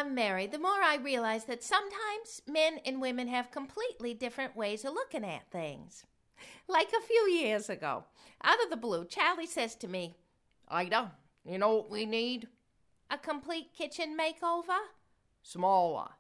I'm married, the more I realize that sometimes men and women have completely different ways of looking at things. Like a few years ago, out of the blue, Charlie says to me, Ida, you know what we need? "A complete kitchen makeover?" Smaller.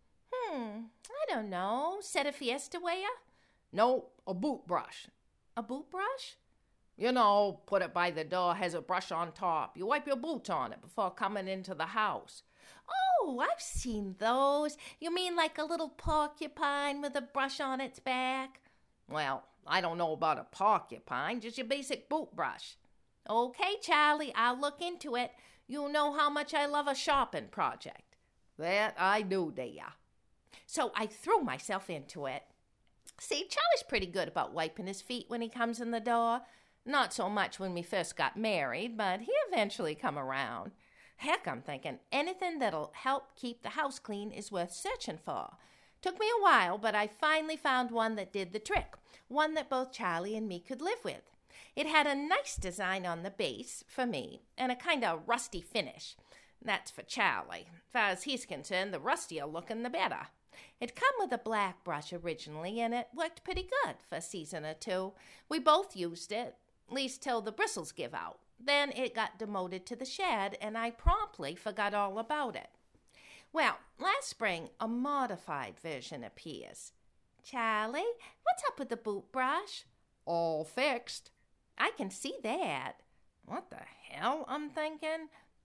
I don't know. Set a fiesta wear? No, a boot brush. A boot brush? You know, put it by the door, has a brush on top. You wipe your boots on it before coming into the house. Oh, I've seen those. You mean like a little porcupine with a brush on its back? Well, I don't know about a porcupine, just your basic boot brush. Okay, Charlie, I'll look into it. You know how much I love a shopping project. That I do, dear. So I threw myself into it. See, Charlie's pretty good about wiping his feet when he comes in the door. Not so much when we first got married, but he eventually come around. Heck, I'm thinking anything that'll help keep the house clean is worth searching for. Took me a while, but I finally found one that did the trick, one that both Charlie and me could live with. It had a nice design on the base, for me, and a kind of rusty finish. That's for Charlie. As far as he's concerned, the rustier looking, the better. It come with a black brush originally, and it worked pretty good for a season or two. We both used it, at least till the bristles give out. Then it got demoted to the shed, and I promptly forgot all about it. Well, last spring, a modified version appears. Charlie, what's up with the boot brush? All fixed. I can see that. What the hell, I'm thinking?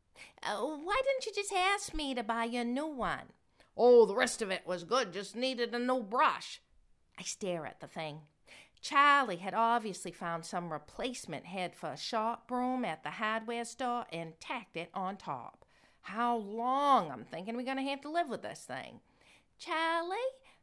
Why didn't you just ask me to buy you a new one? Oh, the rest of it was good, just needed a new brush. I stare at the thing. Charlie had obviously found some replacement head for a sharp broom at the hardware store and tacked it on top. How long, I'm thinking, we're going to have to live with this thing? Charlie?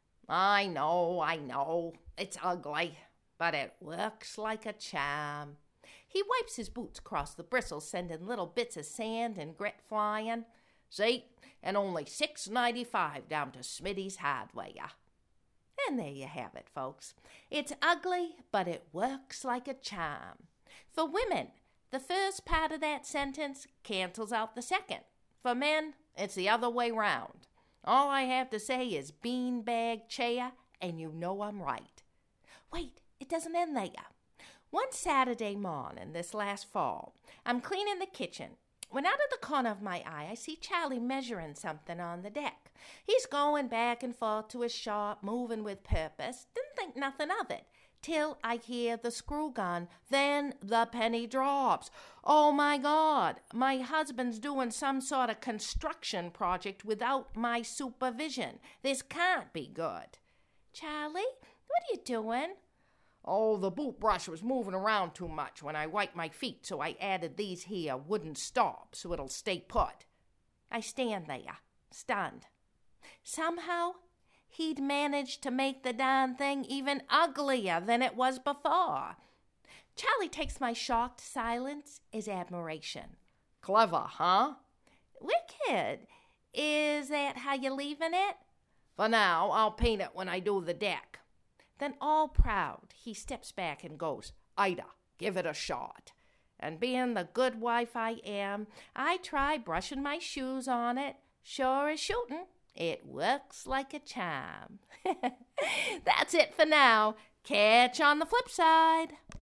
I know. It's ugly, but it works like a charm. He wipes his boots across the bristles, sending little bits of sand and grit flying. See? And only $6.95 down to Smitty's Hardware. And there you have it, folks. It's ugly, but it works like a charm. For women, the first part of that sentence cancels out the second. For men, it's the other way round. All I have to say is beanbag chair, and you know I'm right. Wait, it doesn't end there. One Saturday morning this last fall, I'm cleaning the kitchen. When out of the corner of my eye, I see Charlie measuring something on the deck. He's going back and forth to his shop, moving with purpose. Didn't think nothing of it, till I hear the screw gun. Then the penny drops. Oh, my God. My husband's doing some sort of construction project without my supervision. This can't be good. Charlie, what are you doing? Oh, the boot brush was moving around too much when I wiped my feet, so I added these here wooden stops so it'll stay put. I stand there, stunned. Somehow, he'd managed to make the darn thing even uglier than it was before. Charlie takes my shocked silence as admiration. Clever, huh? Wicked. Is that how you're leaving it? For now, I'll paint it when I do the deck. Then, all proud, he steps back and goes, Ida, give it a shot. And being the good wife I am, I try brushing my shoes on it. Sure as shooting, it works like a charm. That's it for now. Catch on the flip side.